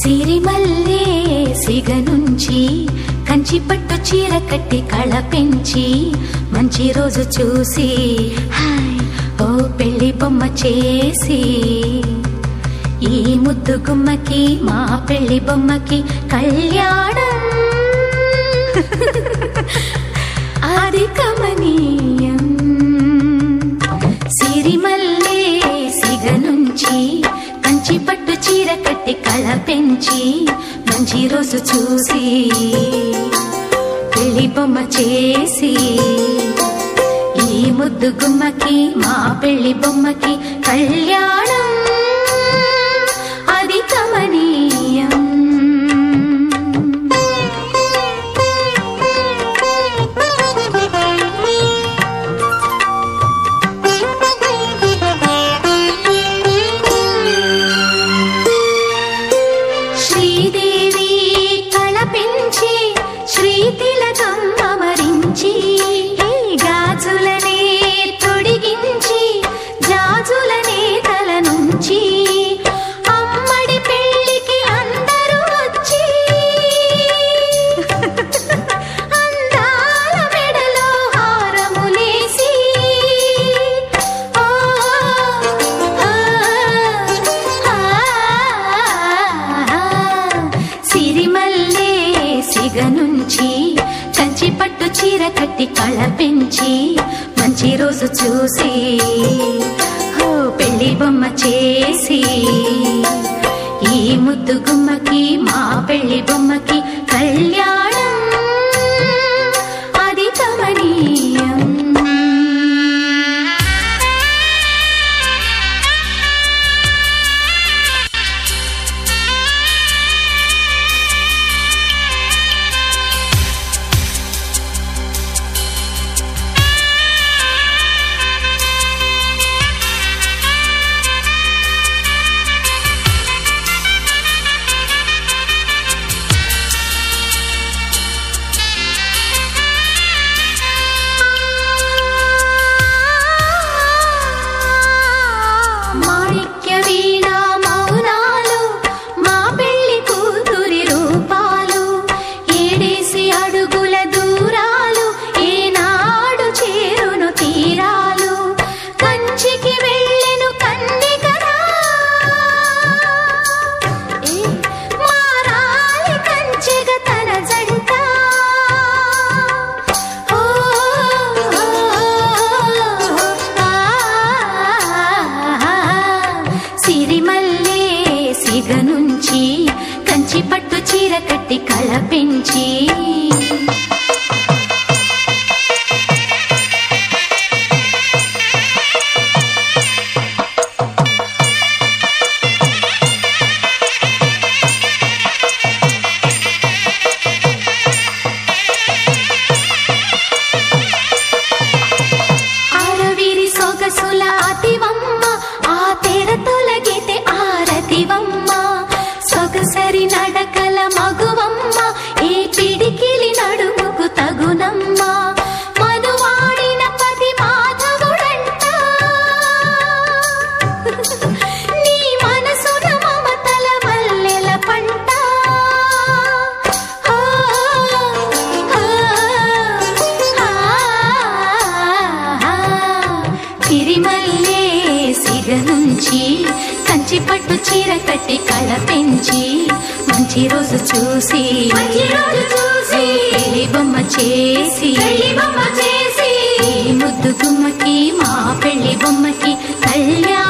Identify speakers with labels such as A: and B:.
A: సిరిమల్లే సిగ నుంచి కంచి పట్టు చీర కట్టి కళ పెంచి మంచి రోజు చూసి హాయ్ ఓ పెళ్లి బొమ్మ చేసి ఈ ముద్దు గుమ్మకి మా పెళ్లి బొమ్మకి కళ్యాణం అది కమనీయం. సిరిమల్లే సిగ నుంచి కంచి పట్టు చీర కట్టి కళ పెంచి మంచి రోజు చూసి పెళ్లి బొమ్మ చేసి ఈ ముద్దు గుమ్మకి మా పెళ్లి బొమ్మకి కళ్యాణం అది కమనీయం. శ్రీదేవి కళ పెంచి శ్రీతిలకం అమరించి గాజులనే తొడిగించి జాజులనే తల నుంచి అమ్మడి పెళ్లికి అందరూ వచ్చి అందాల మెడలో హారములేసి సిరిమల్లే సిగ నుంచి కంచి పట్టు చీర కట్టి కళ పెంచి మంచి రోజు చూసి పెళ్లి బొమ్మ చేసి ఈ ముద్దు గుమ్మకి మా పెళ్లి బొమ్మకి కళ్యాణం అది కమనీయం. సిగ నుంచి కంచి పట్టు చీర కట్టి కళ పెంచి అరవిరి సొగసుల అతివమ్మ ఆ తెర తొలగితే ఆరతివమ్మ సొగసరి నడకల మగువమ్మ ఏ పిడికిలి నడుముకు తగునమ్మ మనువాడిన పతి మాధవుడంట నీ మనసున మమతల మల్లెల పంట సిరిమల్లే సిగ నుంచి కంచి పట్టు చీర కట్టి కళ పెంచి మంచి రోజు చూసి పెళ్లి బొమ్మ చేసి ముద్దు గుమ్మకి మా పెళ్లి బొమ్మకి కళ్యాణం